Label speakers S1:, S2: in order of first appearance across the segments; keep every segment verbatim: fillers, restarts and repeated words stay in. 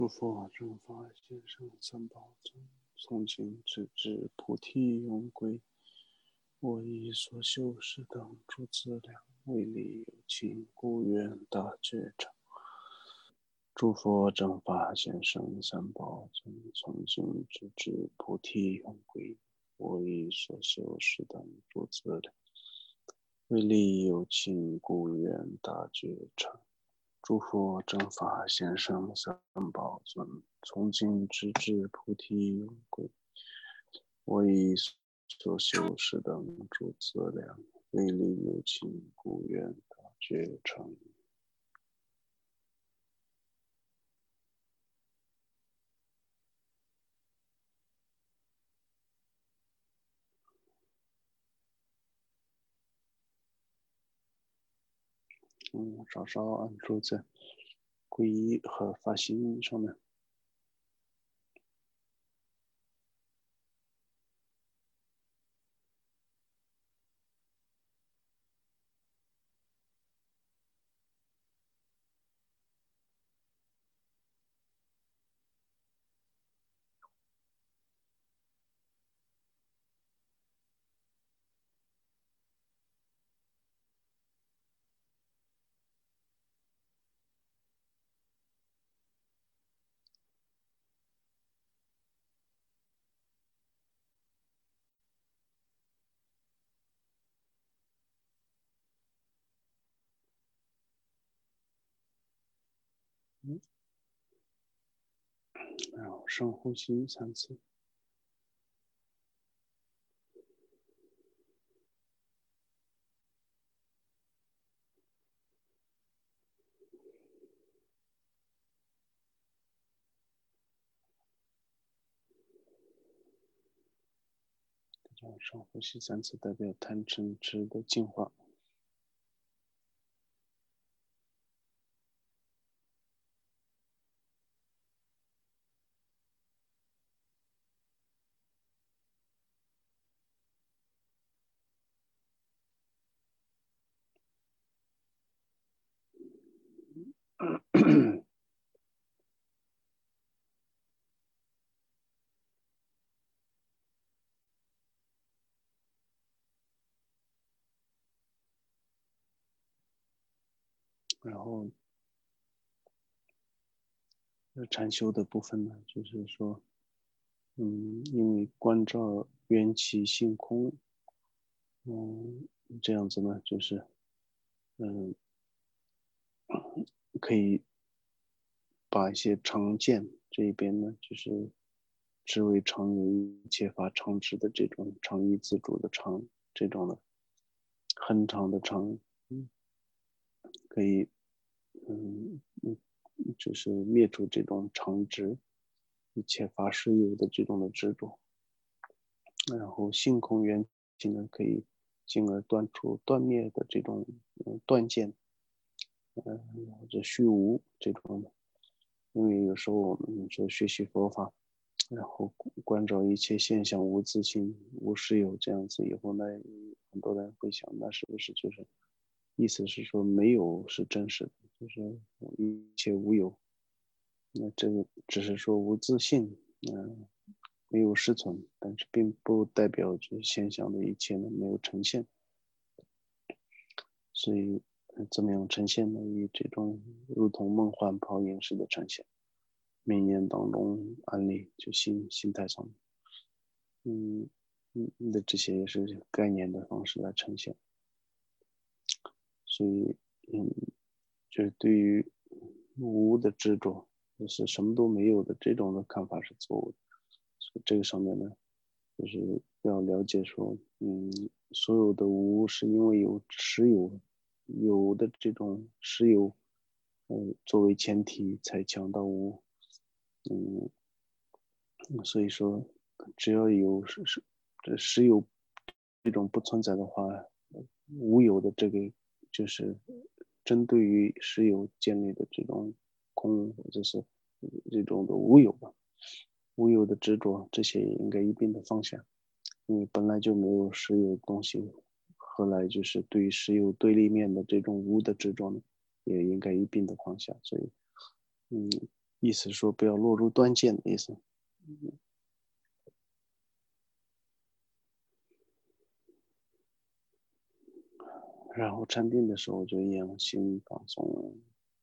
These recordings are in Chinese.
S1: 诸佛正法先生三宝尊，诵经直至菩提永归。我以所修士等诸资粮，为利有情，故愿大觉成。诸佛正法先生三宝尊，诵经直至菩提永归。我以所修士等诸资粮，为利有情，故愿大觉成。诸佛正法先生三宝尊，从今直至菩提永归。我以所修士等诸资粮，为利有情，故愿大觉成。嗯，稍稍安住在皈依和发心上面。嗯，然后深呼吸三次。这样深呼吸三次，代表贪嗔痴的净化。然后禅修的部分呢，就是说，嗯，因为观照缘起性空，嗯，这样子呢，就是，嗯，可以把一些常见这一边呢，就是知为常有一切法常知的这种常依自主的常，这种的很长的常，嗯，可以，嗯嗯，就是灭除这种常执，一切法实有的这种的执着。然后性空缘起呢，可以进而断除断灭的这种嗯断见，嗯，或者虚无这种的。因为有时候我们说学习佛法，然后关照一切现象无自性、无实有这样子以后呢，很多人会想，那是不是就是意思是说没有是真实的，就是一切无有。那这个只是说无自性，嗯，没有实存，但是并不代表就是现象的一切呢没有呈现。所以怎么样呈现呢？以这种如同梦幻泡影式的呈现，明言当中案例就心心态上，嗯嗯的这些也是概念的方式来呈现。所以嗯，就是对于无的执着，就是什么都没有的这种的看法是错误的。所以这个上面呢，就是要了解说，嗯，所有的无是因为有实有有的这种实有，嗯，作为前提才讲到无，嗯，所以说只要有是是这实有这种不存在的话，无有的这个就是针对于实有建立的这种空或者是这种的无有吧，无有的执着，这些也应该一并的放下。因为本来就没有实有东西，何来就是对于实有对立面的这种无的执着呢，也应该一并的放下。所以，嗯， 意思说不要落入断见的意思。然后禅定的时候就一样，心放松，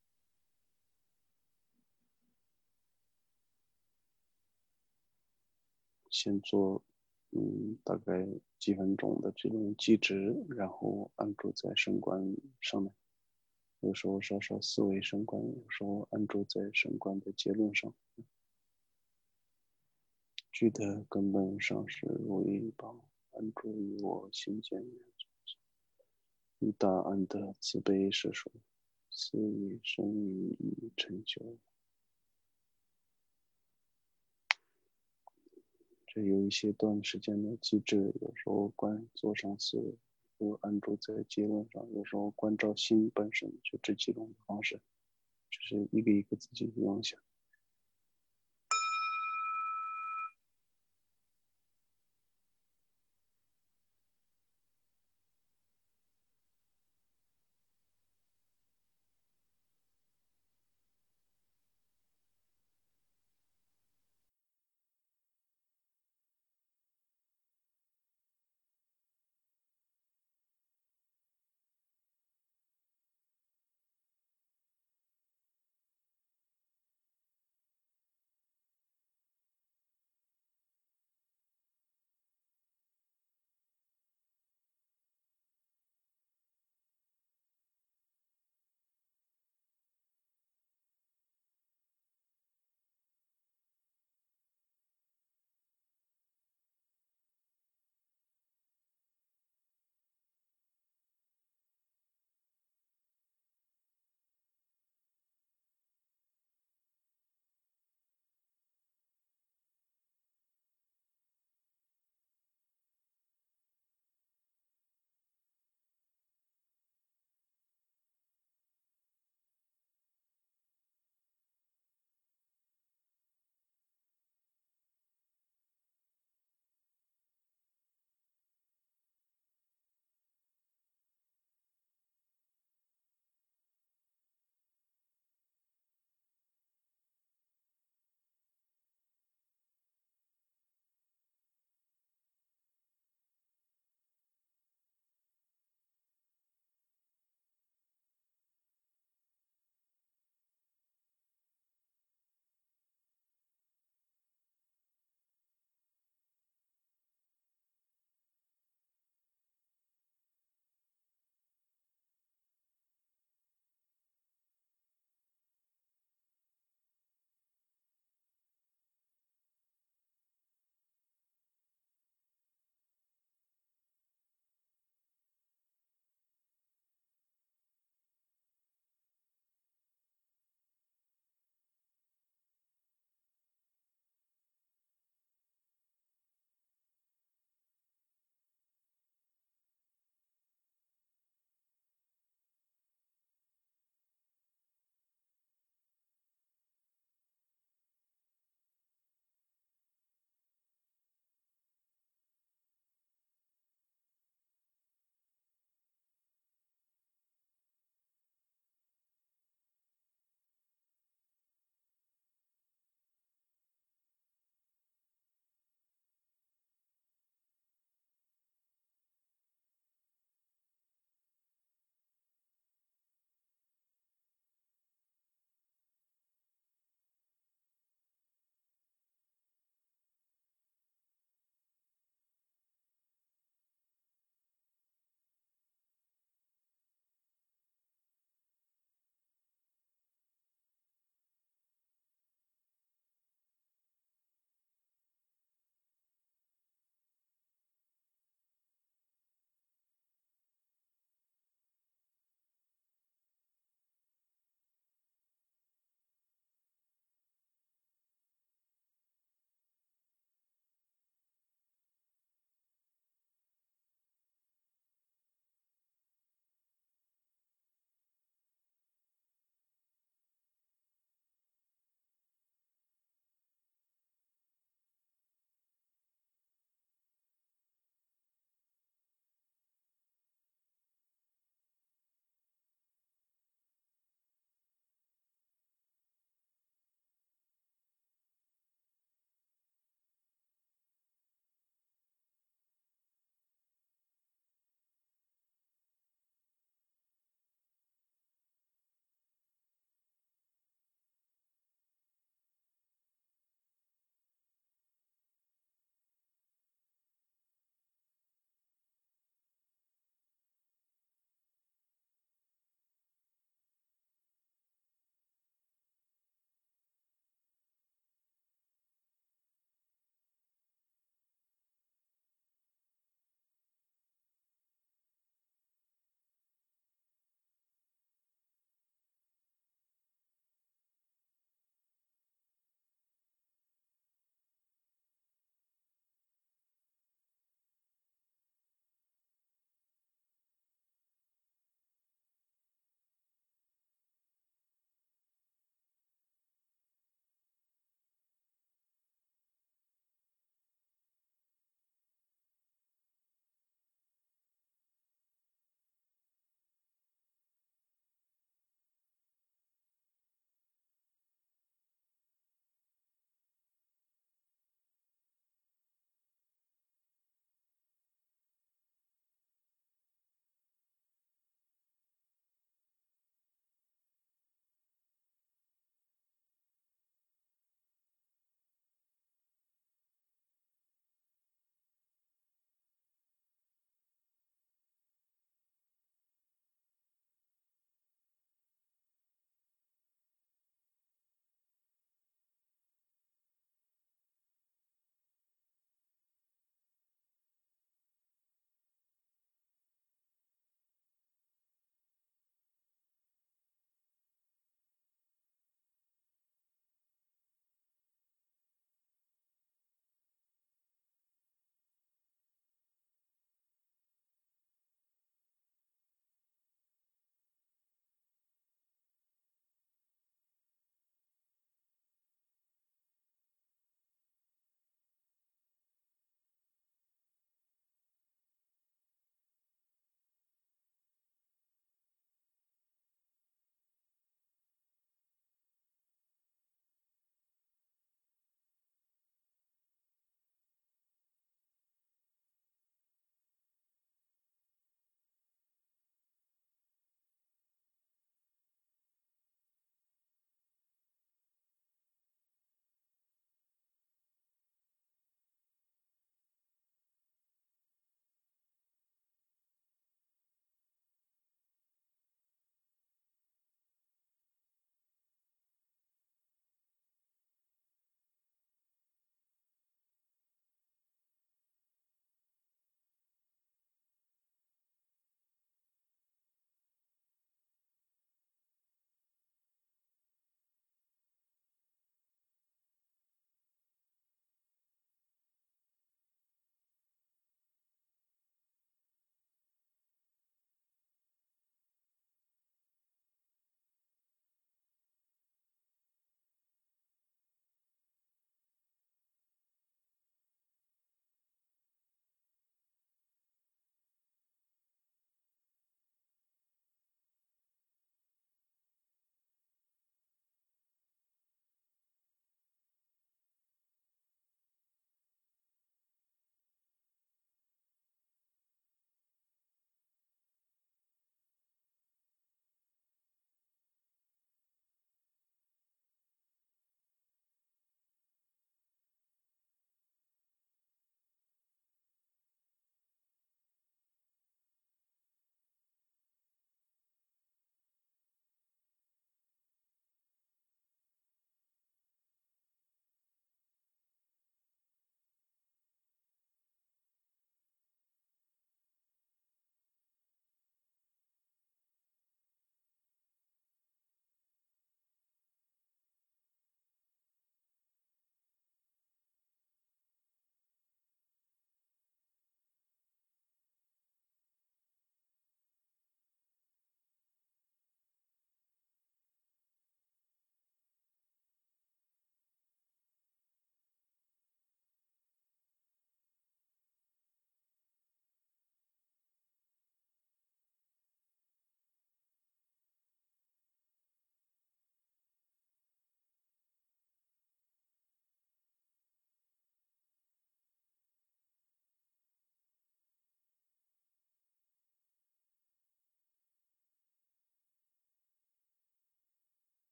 S1: 先做嗯大概几分钟的这种记直，然后安住在升观上面。有时候稍稍思维升观，有时候安住在升观的结论上。具的根本上是如意宝，安住于我心间，以大安的慈悲摄受，赐予生于以成就。这有一些短时间的机制，有时候观坐上思维，有安住在结论上，有时候关照心本身，就这几种方式，就是一个一个自己用一下。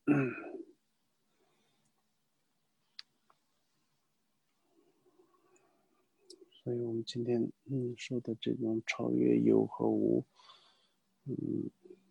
S1: 所以我们今天嗯说的这种超越有和无，嗯，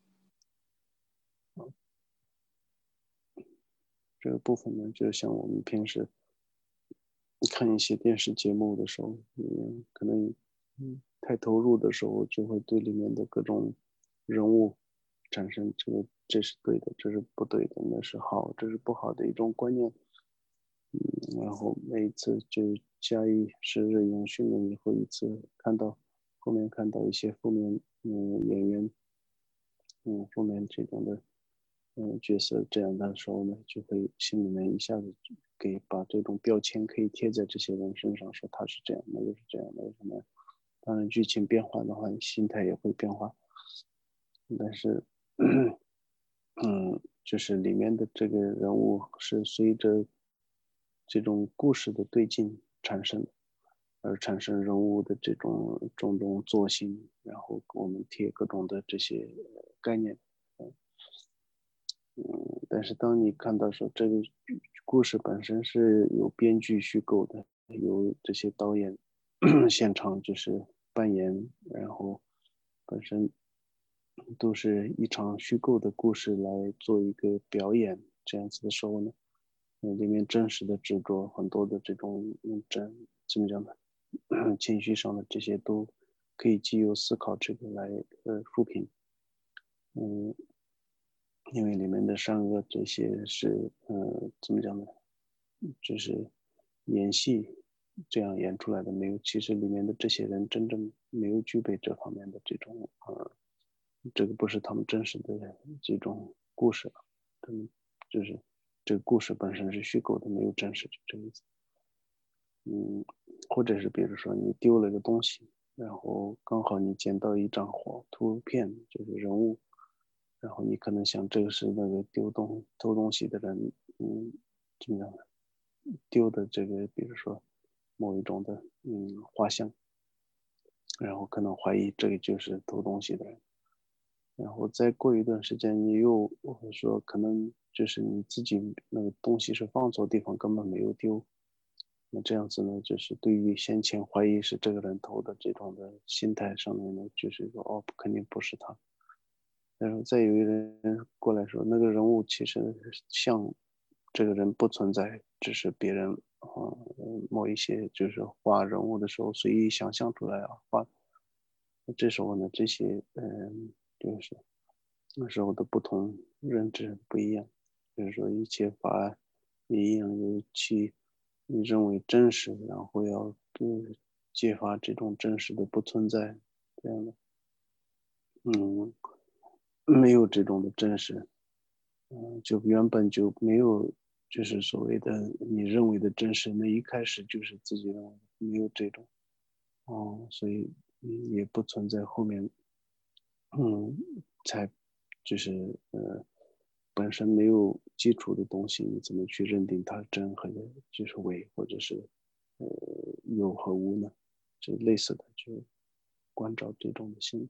S1: 这个部分呢，就像我们平时看一些电视节目的时候，嗯，可能嗯太投入的时候，就会对里面的各种人物产生这个这是对的，这是不对的，那是好，这是不好的一种观念。嗯，然后每一次就加以时日用训练以后，一次看到后面看到一些负面嗯演员嗯负面这种的嗯角色这样的时候呢，就会心里面一下子给把这种标签可以贴在这些人身上，说他是这样，那个是这样的，什么？当然剧情变化的话，心态也会变化，但是嗯，就是里面的这个人物是随着这种故事的对进产生的，而产生人物的这种种种作性，然后我们贴各种的这些概念。嗯，但是当你看到说这个故事本身是有编剧虚构的，有这些导演现场就是扮演，然后本身都是一场虚构的故事来做一个表演，这样子的时候呢，嗯，里面真实的执着，很多的这种嗯真怎么讲呢，情绪上的这些都可以基于思考这个来呃抚平，嗯，因为里面的善恶这些是呃怎么讲呢，就是演戏这样演出来的，没有，其实里面的这些人真正没有具备这方面的这种呃，这个不是他们真实的这种故事，嗯，就是这个故事本身是虚构的，没有真实，就这个意思。嗯，或者是比如说你丢了个东西，然后刚好你捡到一张画图片，就是人物，然后你可能想这个是那个丢东偷东西的人，嗯，怎么样呢？丢的这个，比如说某一种的嗯画像，然后可能怀疑这个就是偷东西的人，然后再过一段时间，你又说可能就是你自己那个东西是放错地方，根本没有丢。那这样子呢，就是对于先前怀疑是这个人偷的这种的心态上面呢，就是说哦，肯定不是他。然后再有一个人过来说，那个人物其实像这个人不存在，只是别人啊、呃某一些就是画人物的时候随意想象出来啊画。这时候呢，这些嗯，就是那时候的不同认知不一样，就是说一切法案一样有其你认为真实，然后要嗯揭发这种真实的不存在这样的，嗯，没有这种的真实，嗯，就原本就没有，就是所谓的你认为的真实，那一开始就是自己认为的没有这种，哦，所以嗯也不存在后面，嗯，才就是呃本身没有基础的东西，你怎么去认定它真和就是伪，或者是呃有和无呢？就类似的，就关照这种的心。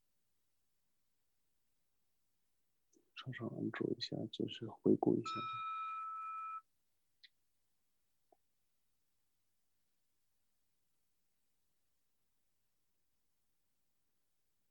S1: 稍稍安住一下，就是回顾一下。